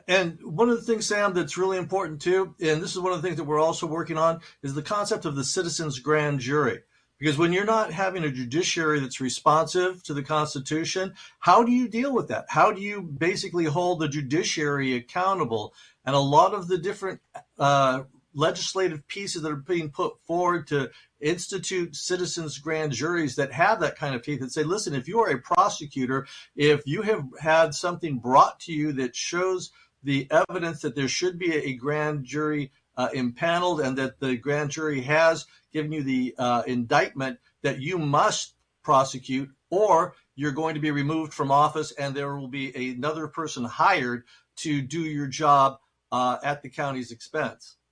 And one of the things, Sam, that's really important too, and this is one of the things that we're also working on, is the concept of the citizens' grand jury. Because when you're not having a judiciary that's responsive to the Constitution, how do you deal with that? How do you basically hold the judiciary accountable? And a lot of the different legislative pieces that are being put forward to institute citizens' grand juries that have that kind of teeth and say, listen, if you are a prosecutor, if you have had something brought to you that shows the evidence that there should be a grand jury impaneled and that the grand jury has given you the indictment, that you must prosecute or you're going to be removed from office and there will be another person hired to do your job at the county's expense.